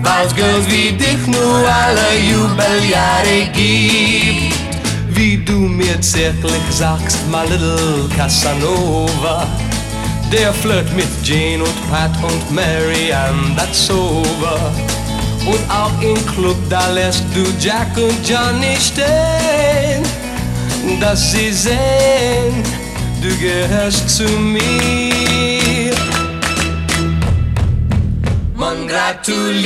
weil's Girls wie dich nur alle Jubeljahre gibt. Wie du mir zärtlich sagst, my little Casanova, der Flirt mit Jane und Pat und Mary and that's over. Und auch im Club, da lässt du Jack und Johnny stehen, dass sie sehen, du gehörst zu mir. Man gratuliert.